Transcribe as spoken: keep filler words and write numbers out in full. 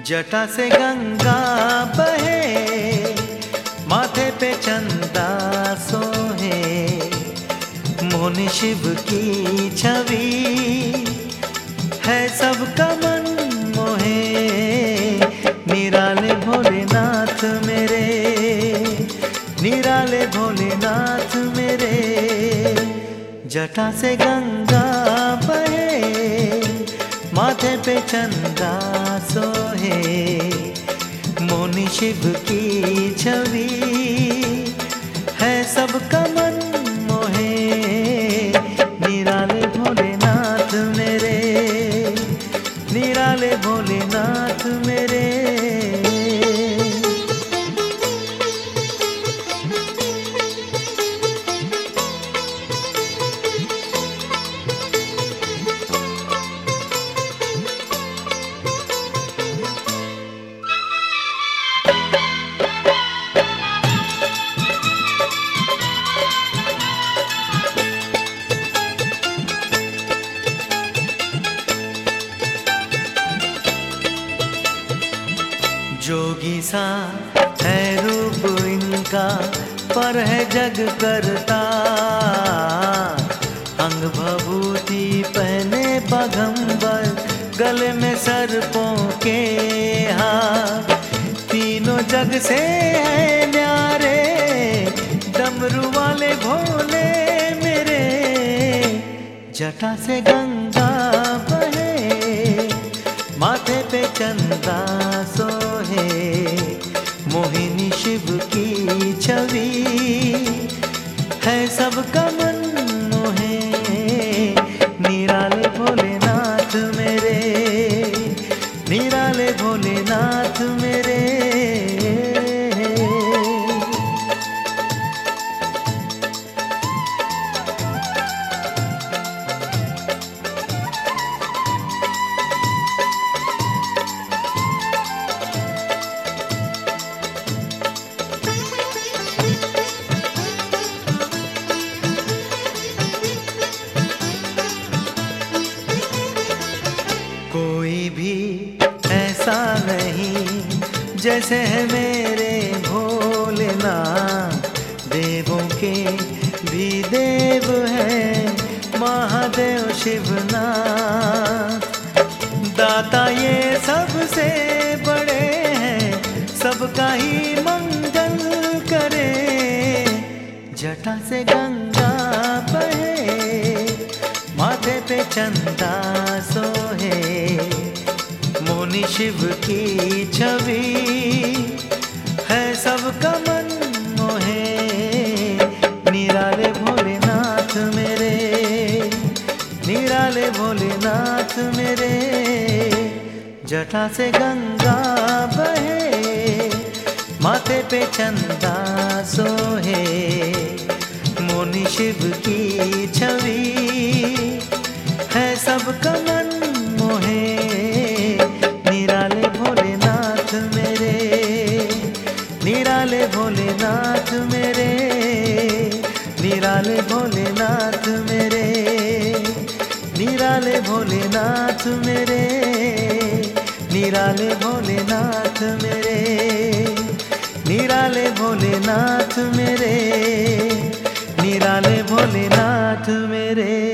जटा से गंगा बहे, माथे पे चंदा सोहे, मोहन शिव की छवि है सबका मन मोहे। निराले भोलेनाथ मेरे, निराले भोलेनाथ मेरे। जटा से गंगा बहे, माथे पे चंदा सोहे, मोहन शिव की छवि है सबका मन मोहे। निराले भोलेनाथ मेरे, निराले भोलेनाथ मेरे। जोगी सा है रूप इनका, पर है जग करता। अंग भभूति पहने बाघंबर, गले में सर्पों के हार। तीनों जग से है न्यारे, डमरू वाले भोले मेरे। जटा से गंगा बहे, माथे पे चंदा सोहे, मोहिनी शिव की छवि है सबका मन मोहे। निराले भोलेनाथ मेरे, निराले भोलेनाथ मेरे। कोई भी ऐसा नहीं जैसे है मेरे भोलेनाथ। देवों के भी देव है महादेव शिवनाथ। दाता ये सबसे बड़े हैं, सबका ही मंगल करे। जटा से गंगा बहे, माथे पे चंदा सोहे, मोहन शिव की छवि है सबका मन मोहे। निराले भोलेनाथ मेरे, निराले भोलेनाथ मेरे। जटा से गंगा बहे, माथे पे चंदा सोहे, मोहन शिव की छवि है सबका मन मोहे। निराले भोलेनाथ मेरे, निराले भोलेनाथ मेरे। निराले भोलेनाथ मेरे, निराले भोलेनाथ मेरे। निराले भोलेनाथ मेरे, निराले भोलेनाथ मेरे। निराले भोलेनाथ मेरे।